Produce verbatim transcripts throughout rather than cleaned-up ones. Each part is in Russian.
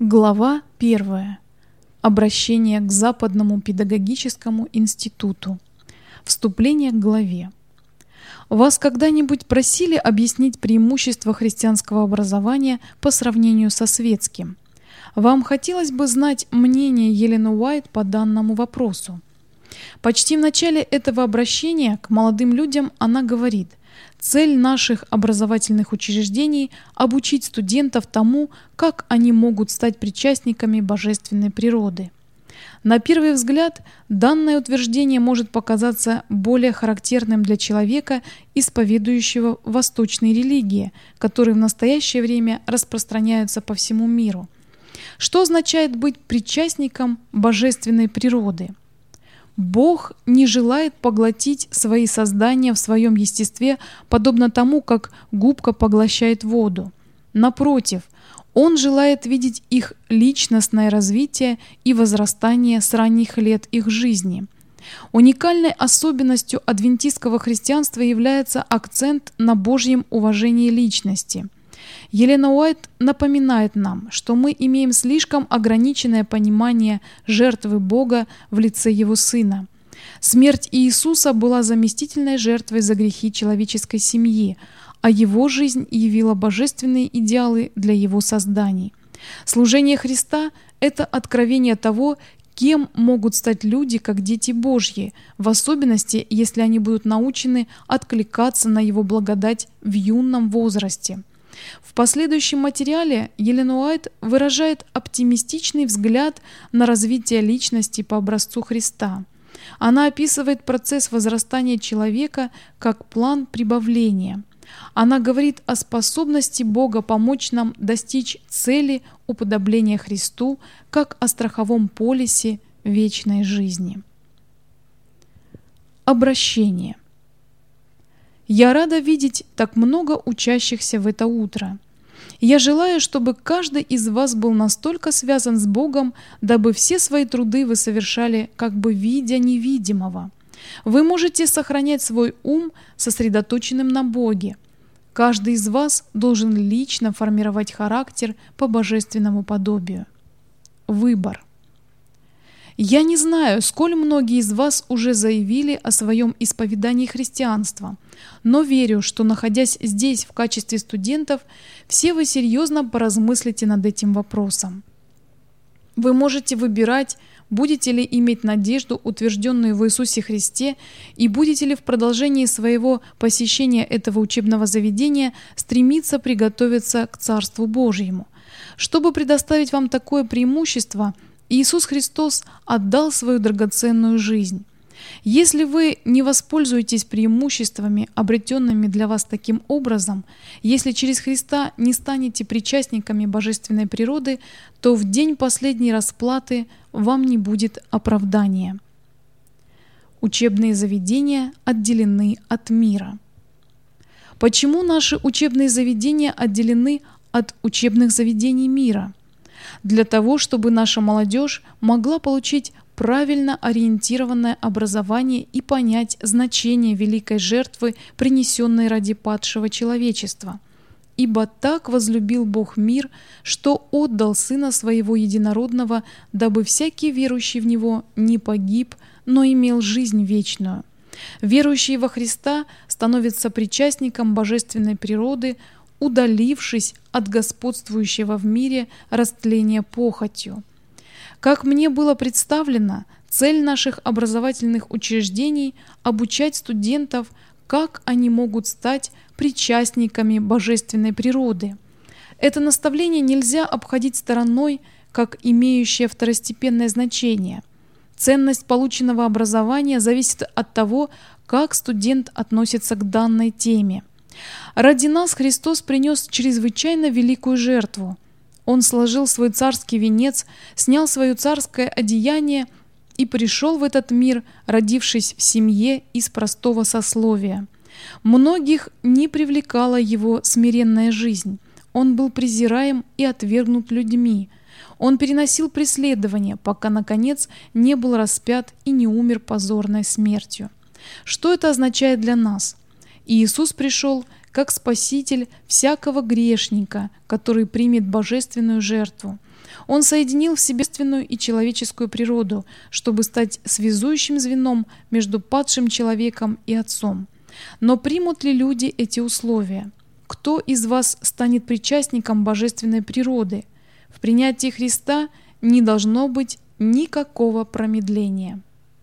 Глава первая. Обращение к Западному педагогическому институту. Вступление к главе. Вас когда-нибудь просили объяснить преимущества христианского образования по сравнению со светским? Вам хотелось бы знать мнение Елены Уайт по данному вопросу? Почти в начале этого обращения к молодым людям она говорит: цель наших образовательных учреждений – обучить студентов тому, как они могут стать причастниками божественной природы. На первый взгляд, данное утверждение может показаться более характерным для человека, исповедующего восточные религии, которые в настоящее время распространяются по всему миру. Что означает быть причастником божественной природы? Бог не желает поглотить свои создания в своем естестве, подобно тому, как губка поглощает воду. Напротив, Он желает видеть их личностное развитие и возрастание с ранних лет их жизни. Уникальной особенностью адвентистского христианства является акцент на Божьем уважении личности. Елена Уайт напоминает нам, что мы имеем слишком ограниченное понимание жертвы Бога в лице Его Сына. Смерть Иисуса была заместительной жертвой за грехи человеческой семьи, а Его жизнь явила божественные идеалы для Его созданий. Служение Христа – это откровение того, кем могут стать люди, как дети Божьи, в особенности, если они будут научены откликаться на Его благодать в юном возрасте. В последующем материале Елена Уайт выражает оптимистичный взгляд на развитие личности по образцу Христа. Она описывает процесс возрастания человека как план прибавления. Она говорит о способности Бога помочь нам достичь цели уподобления Христу как о страховом полисе вечной жизни. Обращение. Я рада видеть так много учащихся в это утро. Я желаю, чтобы каждый из вас был настолько связан с Богом, дабы все свои труды вы совершали, как бы видя невидимого. Вы можете сохранять свой ум сосредоточенным на Боге. Каждый из вас должен лично формировать характер по божественному подобию. Выбор. Я не знаю, сколь многие из вас уже заявили о своем исповедании христианства, но верю, что, находясь здесь в качестве студентов, все вы серьезно поразмыслите над этим вопросом. Вы можете выбирать, будете ли иметь надежду, утвержденную в Иисусе Христе, и будете ли в продолжении своего посещения этого учебного заведения стремиться приготовиться к Царству Божьему. Чтобы предоставить вам такое преимущество, Иисус Христос отдал свою драгоценную жизнь. Если вы не воспользуетесь преимуществами, обретенными для вас таким образом, если через Христа не станете причастниками божественной природы, то в день последней расплаты вам не будет оправдания. Учебные заведения отделены от мира. Почему наши учебные заведения отделены от учебных заведений мира? Для того, чтобы наша молодежь могла получить правильно ориентированное образование и понять значение великой жертвы, принесенной ради падшего человечества. «Ибо так возлюбил Бог мир, что отдал Сына Своего Единородного, дабы всякий верующий в Него не погиб, но имел жизнь вечную». Верующий во Христа становится причастником божественной природы, удалившись от господствующего в мире растления похотью. Как мне было представлено, цель наших образовательных учреждений – обучать студентов, как они могут стать причастниками божественной природы. Это наставление нельзя обходить стороной, как имеющее второстепенное значение. Ценность полученного образования зависит от того, как студент относится к данной теме. Ради нас Христос принес чрезвычайно великую жертву. Он сложил свой царский венец, снял свое царское одеяние и пришел в этот мир, родившись в семье из простого сословия. Многих не привлекала его смиренная жизнь. Он был презираем и отвергнут людьми. Он переносил преследования, пока, наконец, не был распят и не умер позорной смертью. Что это означает для нас? Иисус пришел как Спаситель всякого грешника, который примет божественную жертву. Он соединил в себе божественную и человеческую природу, чтобы стать связующим звеном между падшим человеком и Отцом. Но примут ли люди эти условия? Кто из вас станет причастником божественной природы? В принятии Христа не должно быть никакого промедления.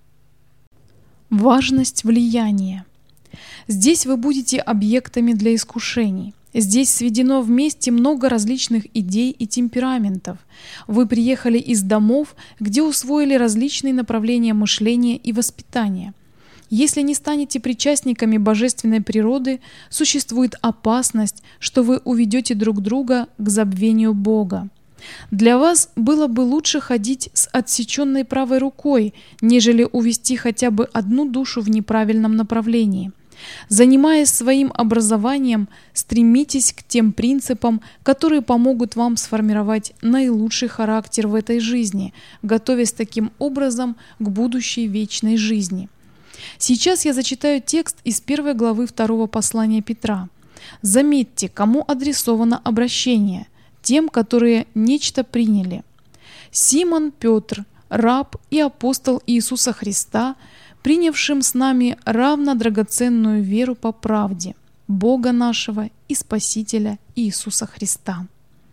Важность влияния. Здесь вы будете объектами для искушений. Здесь сведено вместе много различных идей и темпераментов. Вы приехали из домов, где усвоили различные направления мышления и воспитания. Если не станете причастниками божественной природы, существует опасность, что вы уведете друг друга к забвению Бога. Для вас было бы лучше ходить с отсеченной правой рукой, нежели увести хотя бы одну душу в неправильном направлении. Занимаясь своим образованием, стремитесь к тем принципам, которые помогут вам сформировать наилучший характер в этой жизни, готовясь таким образом к будущей вечной жизни. Сейчас я зачитаю текст из первой главы второго послания Петра. Заметьте, кому адресовано обращение: тем, которые нечто приняли. Симон Петр, раб и апостол Иисуса Христа, принявшим с нами равно драгоценную веру по правде, Бога нашего и Спасителя Иисуса Христа.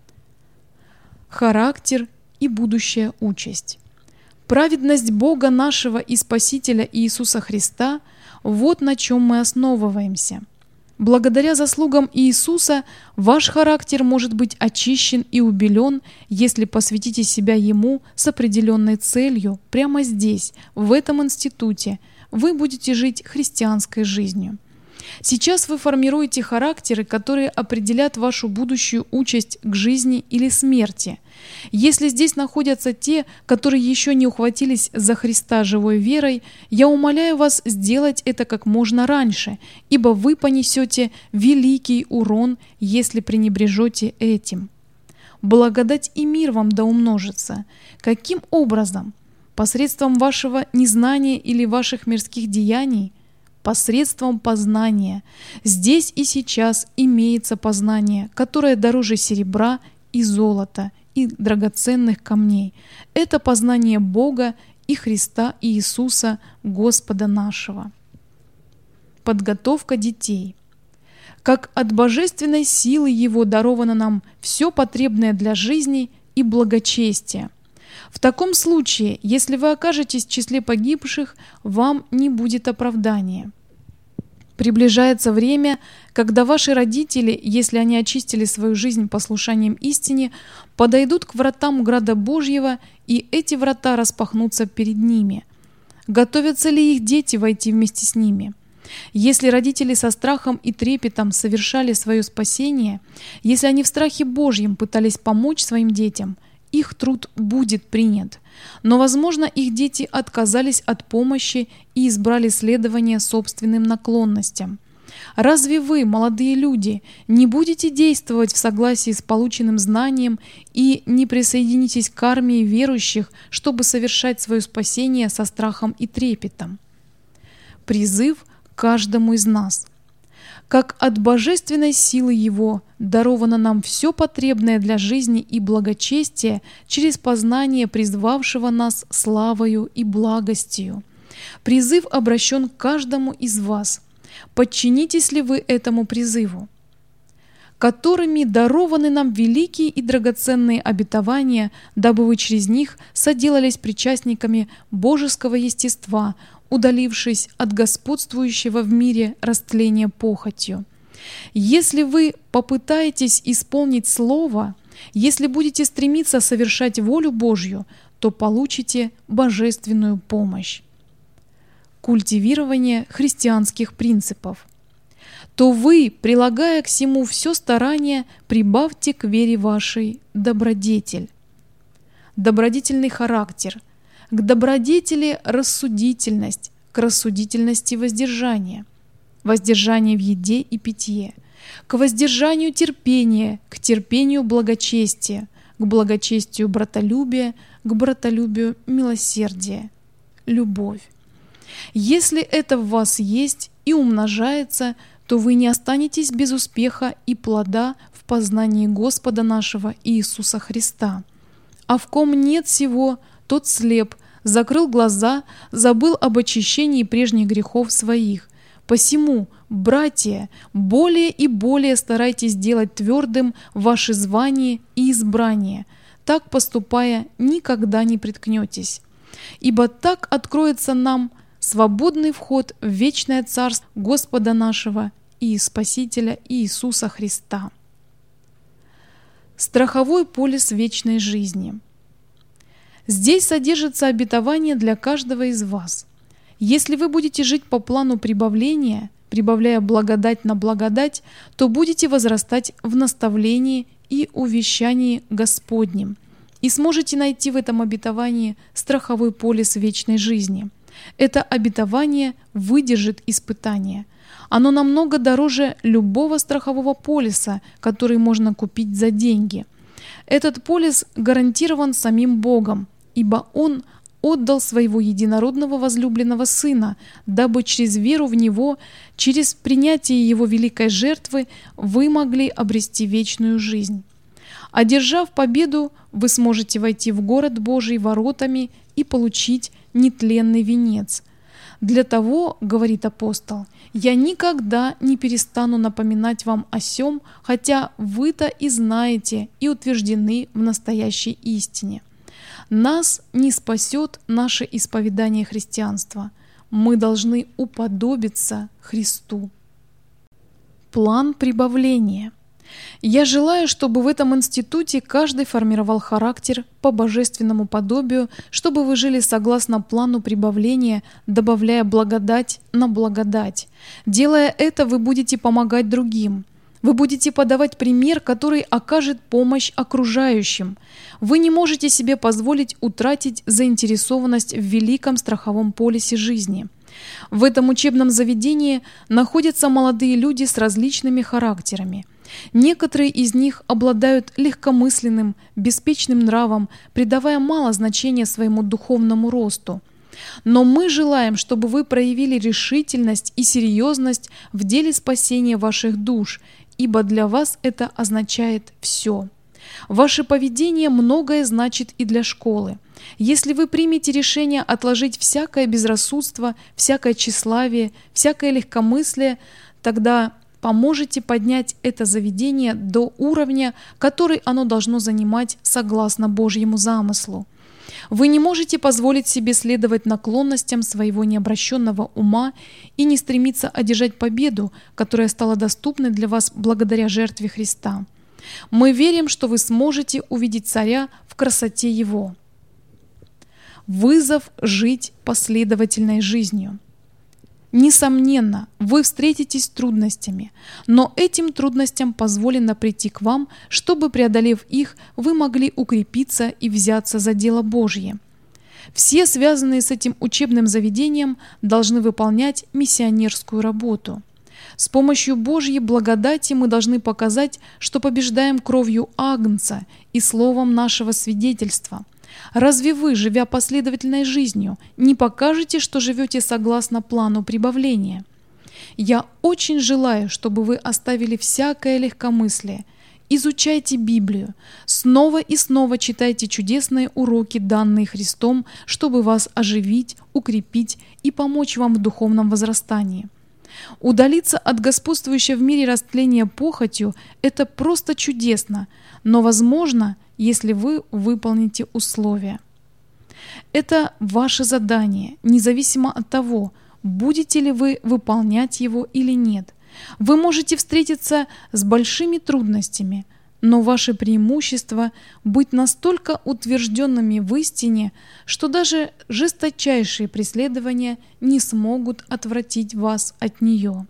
Характер и будущая участь. Праведность Бога нашего и Спасителя Иисуса Христа – вот на чем мы основываемся. Благодаря заслугам Иисуса ваш характер может быть очищен и убелен, если посвятите себя Ему с определенной целью прямо здесь, в этом институте. Вы будете жить христианской жизнью. Сейчас вы формируете характеры, которые определят вашу будущую участь к жизни или смерти. Если здесь находятся те, которые еще не ухватились за Христа живой верой, я умоляю вас сделать это как можно раньше, ибо вы понесете великий урон, если пренебрежете этим. Благодать и мир вам да умножится. Каким образом? Посредством вашего незнания или ваших мирских деяний? Посредством познания. Здесь и сейчас имеется познание, которое дороже серебра и золота, и драгоценных камней. Это познание Бога и Христа Иисуса, Господа нашего. Подготовка детей. Как от божественной силы Его даровано нам все потребное для жизни и благочестия. В таком случае, если вы окажетесь в числе погибших, вам не будет оправдания. Приближается время, когда ваши родители, если они очистили свою жизнь послушанием истине, подойдут к вратам Града Божьего, и эти врата распахнутся перед ними. Готовятся ли их дети войти вместе с ними? Если родители со страхом и трепетом совершали свое спасение, если они в страхе Божьем пытались помочь своим детям, их труд будет принят. Но, возможно, их дети отказались от помощи и избрали следование собственным наклонностям. Разве вы, молодые люди, не будете действовать в согласии с полученным знанием и не присоединитесь к армии верующих, чтобы совершать свое спасение со страхом и трепетом? Призыв каждому из нас. Как от божественной силы Его даровано нам все потребное для жизни и благочестия через познание призвавшего нас славою и благостью. Призыв обращен к каждому из вас. Подчинитесь ли вы этому призыву? Которыми дарованы нам великие и драгоценные обетования, дабы вы через них соделались причастниками божеского естества, удалившись от господствующего в мире растления похотью. Если вы попытаетесь исполнить Слово, если будете стремиться совершать волю Божью, то получите божественную помощь. Культивирование христианских принципов. То вы, прилагая к всему все старание, прибавьте к вере вашей добродетель. Добродетельный характер. К добродетели рассудительность, к рассудительности воздержание, воздержание в еде и питье, к воздержанию терпение, к терпению благочестие, к благочестию братолюбие, к братолюбию милосердие, любовь. Если это в вас есть и умножается, то вы не останетесь без успеха и плода в познании Господа нашего Иисуса Христа. А в ком нет всего, тот слеп, закрыл глаза, забыл об очищении прежних грехов своих. Посему, братья, более и более старайтесь делать твердым ваше звание и избрание. Так поступая, никогда не приткнетесь. Ибо так откроется нам свободный вход в вечное Царство Господа нашего и Спасителя Иисуса Христа. Страховой полис вечной жизни. Здесь содержится обетование для каждого из вас. Если вы будете жить по плану прибавления, прибавляя благодать на благодать, то будете возрастать в наставлении и увещании Господнем, и сможете найти в этом обетовании страховой полис вечной жизни. Это обетование выдержит испытание. Оно намного дороже любого страхового полиса, который можно купить за деньги. Этот полис гарантирован самим Богом, ибо Он отдал Своего единородного возлюбленного Сына, дабы через веру в Него, через принятие Его великой жертвы, вы могли обрести вечную жизнь. Одержав победу, вы сможете войти в город Божий воротами и получить нетленный венец. Для того, говорит апостол, я никогда не перестану напоминать вам о сем, хотя вы-то и знаете и утверждены в настоящей истине. Нас не спасет наше исповедание христианства. Мы должны уподобиться Христу. План прибавления. Я желаю, чтобы в этом институте каждый формировал характер по божественному подобию, чтобы вы жили согласно плану прибавления, добавляя благодать на благодать. Делая это, вы будете помогать другим. Вы будете подавать пример, который окажет помощь окружающим. Вы не можете себе позволить утратить заинтересованность в великом страховом полисе жизни. В этом учебном заведении находятся молодые люди с различными характерами. Некоторые из них обладают легкомысленным, беспечным нравом, придавая мало значения своему духовному росту. Но мы желаем, чтобы вы проявили решительность и серьезность в деле спасения ваших душ, ибо для вас это означает все. Ваше поведение многое значит и для школы. Если вы примете решение отложить всякое безрассудство, всякое тщеславие, всякое легкомыслие, тогда поможете поднять это заведение до уровня, который оно должно занимать согласно Божьему замыслу. Вы не можете позволить себе следовать наклонностям своего необращенного ума и не стремиться одержать победу, которая стала доступной для вас благодаря жертве Христа. Мы верим, что вы сможете увидеть Царя в красоте Его. Вызов жить последовательной жизнью. Несомненно, вы встретитесь с трудностями, но этим трудностям позволено прийти к вам, чтобы, преодолев их, вы могли укрепиться и взяться за дело Божье. Все, связанные с этим учебным заведением, должны выполнять миссионерскую работу. С помощью Божьей благодати мы должны показать, что побеждаем кровью Агнца и словом нашего свидетельства. Разве вы, живя последовательной жизнью, не покажете, что живете согласно плану прибавления? Я очень желаю, чтобы вы оставили всякое легкомыслие. Изучайте Библию, снова и снова читайте чудесные уроки, данные Христом, чтобы вас оживить, укрепить и помочь вам в духовном возрастании. Удалиться от господствующего в мире растления похотью – это просто чудесно, но возможно, если вы выполните условия. Это ваше задание, независимо от того, будете ли вы выполнять его или нет. Вы можете встретиться с большими трудностями, но ваше преимущество – быть настолько утвержденными в истине, что даже жесточайшие преследования не смогут отвратить вас от нее.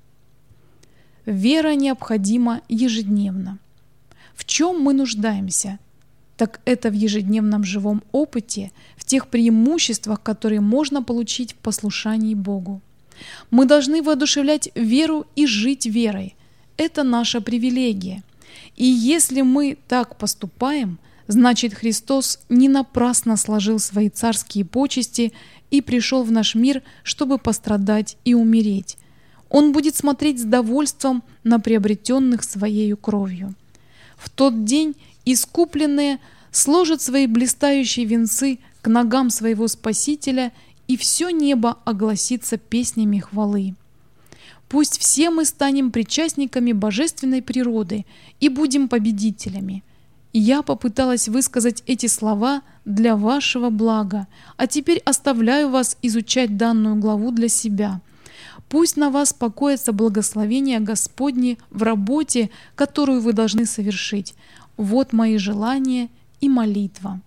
Вера необходима ежедневно. В чем мы нуждаемся? Так это в ежедневном живом опыте, в тех преимуществах, которые можно получить в послушании Богу. Мы должны воодушевлять веру и жить верой. Это наша привилегия. И если мы так поступаем, значит, Христос не напрасно сложил свои царские почести и пришел в наш мир, чтобы пострадать и умереть. Он будет смотреть с довольством на приобретенных Своею кровью. В тот день искупленные сложат свои блистающие венцы к ногам своего Спасителя, и все небо огласится песнями хвалы. Пусть все мы станем причастниками божественной природы и будем победителями. Я попыталась высказать эти слова для вашего блага, а теперь оставляю вас изучать данную главу для себя. Пусть на вас покоится благословение Господне в работе, которую вы должны совершить. Вот мои желания и молитва.